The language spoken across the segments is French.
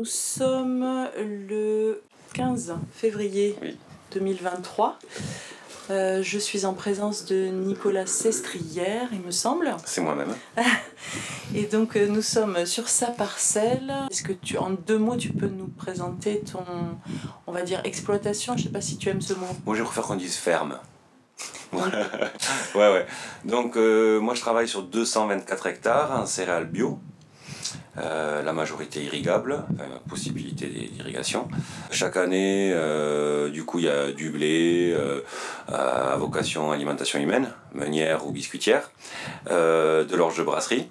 Nous sommes le 15 février Oui. 2023. Je suis en présence de Nicolas Sestrière, il me semble. C'est moi-même. Et donc nous sommes sur sa parcelle. Est-ce que en 2 mots, tu peux nous présenter ton, on va dire, exploitation? Je ne sais pas si tu aimes ce mot. Moi, je préfère qu'on dise ferme. Ouais. Donc, moi, je travaille sur 224 hectares en céréales bio. La majorité irrigable, possibilité d'irrigation. Chaque année, du coup, il y a du blé à vocation alimentation humaine, meunière ou biscuitière, de l'orge de brasserie,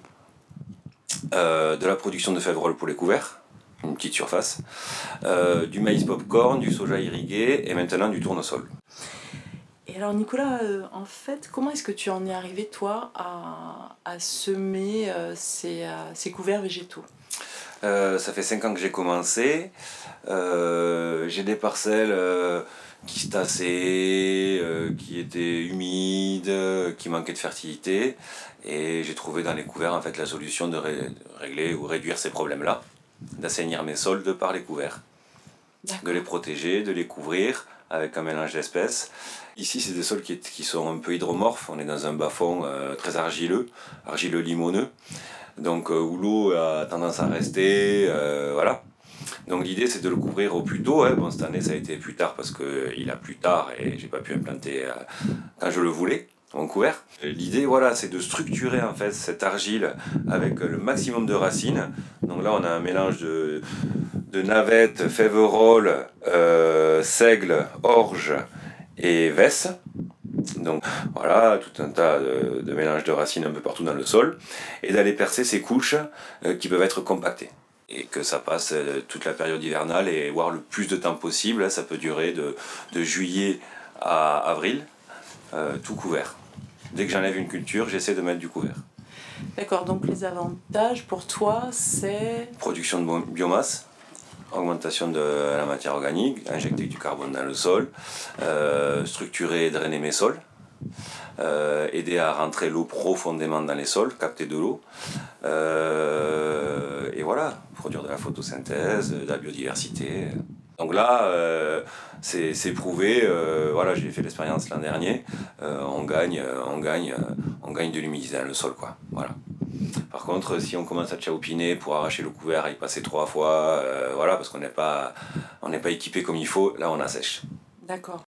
de la production de févrole pour les couverts, une petite surface, du maïs popcorn, du soja irrigué et maintenant du tournesol. Et alors Nicolas, en fait, comment est-ce que tu en es arrivé, toi, à semer ces couverts végétaux? Ça fait 5 ans que j'ai commencé. J'ai des parcelles qui se tassaient, qui étaient humides, qui manquaient de fertilité. Et j'ai trouvé dans les couverts en fait, la solution de régler ou réduire ces problèmes-là, d'assainir mes sols de par les couverts, de les protéger, de les couvrir avec un mélange d'espèces. Ici, c'est des sols qui sont un peu hydromorphes. On est dans un bas-fond très argileux limoneux. Donc où l'eau a tendance à rester, voilà. Donc l'idée c'est de le couvrir au plus tôt. Bon, cette année ça a été plus tard parce qu'il a plu tard et j'ai pas pu implanter quand je le voulais, mon couvert. L'idée voilà, c'est de structurer en fait cette argile avec le maximum de racines. Donc là on a un mélange de navette, féverole, seigle, orge et vesse. Donc voilà, tout un tas de mélanges de racines un peu partout dans le sol, et d'aller percer ces couches qui peuvent être compactées. Et que ça passe toute la période hivernale et voire le plus de temps possible. Ça peut durer de juillet à avril, tout couvert. Dès que j'enlève une culture, j'essaie de mettre du couvert. D'accord, donc les avantages pour toi, c'est... Production de biomasse, augmentation de la matière organique, injecter du carbone dans le sol, structurer et drainer mes sols, aider à rentrer l'eau profondément dans les sols, capter de l'eau, et voilà, produire de la photosynthèse, de la biodiversité. Donc là, c'est prouvé, voilà, j'ai fait l'expérience l'an dernier, on gagne de l'humidité dans le sol, quoi. Voilà. Par contre, si on commence à tchaoupiner pour arracher le couvert, y passer 3 fois, voilà, parce qu'on n'est pas équipé comme il faut, là on assèche. D'accord.